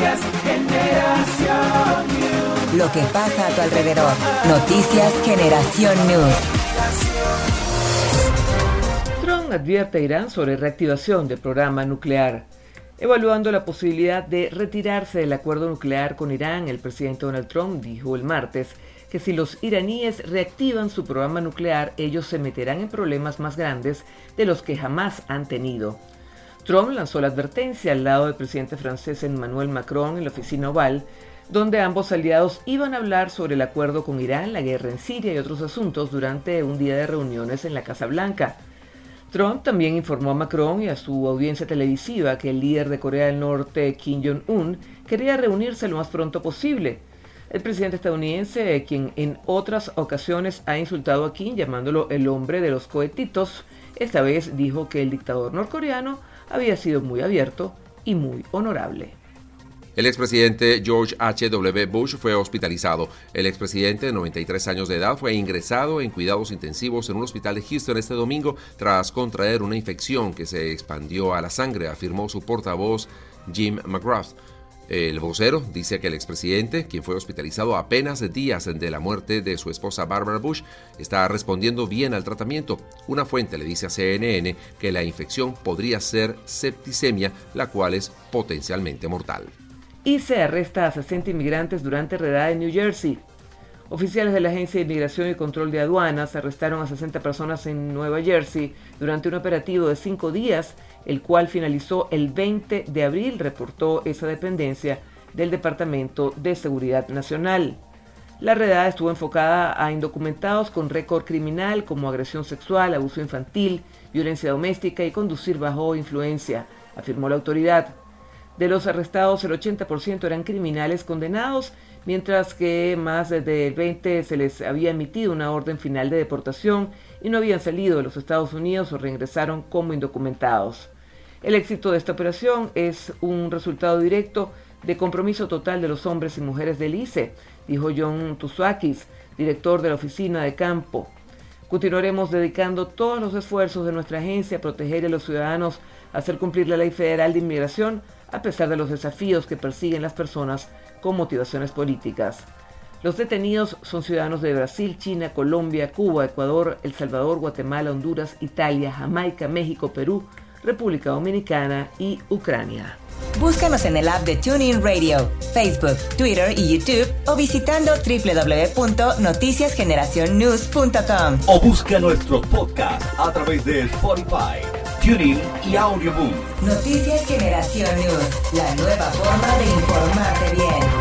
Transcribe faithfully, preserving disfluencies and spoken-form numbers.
Noticias Generación News. Lo que pasa a tu alrededor. Noticias Generación News. Trump advierte a Irán sobre reactivación del programa nuclear. Evaluando la posibilidad de retirarse del acuerdo nuclear con Irán, el presidente Donald Trump dijo el martes que si los iraníes reactivan su programa nuclear, ellos se meterán en problemas más grandes de los que jamás han tenido. Trump lanzó la advertencia al lado del presidente francés Emmanuel Macron en la oficina Oval, donde ambos aliados iban a hablar sobre el acuerdo con Irán, la guerra en Siria y otros asuntos durante un día de reuniones en la Casa Blanca. Trump también informó a Macron y a su audiencia televisiva que el líder de Corea del Norte, Kim Jong-un, quería reunirse lo más pronto posible. El presidente estadounidense, quien en otras ocasiones ha insultado a Kim llamándolo el hombre de los cohetitos, esta vez dijo que el dictador norcoreano había sido muy abierto y muy honorable. El expresidente George H W Bush fue hospitalizado. El expresidente de noventa y tres años de edad fue ingresado en cuidados intensivos en un hospital de Houston este domingo tras contraer una infección que se expandió a la sangre, afirmó su portavoz Jim McGrath. El vocero dice que el expresidente, quien fue hospitalizado apenas días de la muerte de su esposa Barbara Bush, está respondiendo bien al tratamiento. Una fuente le dice a C N N que la infección podría ser septicemia, la cual es potencialmente mortal. I C E arresta a sesenta inmigrantes durante redada en New Jersey. Oficiales de la Agencia de Inmigración y Control de Aduanas arrestaron a sesenta personas en Nueva Jersey durante un operativo de cinco días, el cual finalizó el veinte de abril, reportó esa dependencia del Departamento de Seguridad Nacional. La redada estuvo enfocada a indocumentados con récord criminal como agresión sexual, abuso infantil, violencia doméstica y conducir bajo influencia, afirmó la autoridad. De los arrestados, el ochenta por ciento eran criminales condenados, mientras que más del veinte por ciento se les había emitido una orden final de deportación y no habían salido de los Estados Unidos o reingresaron como indocumentados. El éxito de esta operación es un resultado directo de compromiso total de los hombres y mujeres del I C E, dijo John Tusakis, director de la oficina de campo. Continuaremos dedicando todos los esfuerzos de nuestra agencia a proteger a los ciudadanos, a hacer cumplir la Ley Federal de Inmigración, a pesar de los desafíos que persiguen las personas con motivaciones políticas. Los detenidos son ciudadanos de Brasil, China, Colombia, Cuba, Ecuador, El Salvador, Guatemala, Honduras, Italia, Jamaica, México, Perú, República Dominicana y Ucrania. Búscanos en el app de TuneIn Radio, Facebook, Twitter y YouTube o visitando doble u doble u doble u punto noticias generación news punto com. O busca nuestros podcasts a través de Spotify, TuneIn y Audioboom. Noticias Generación News, la nueva forma de informarte bien.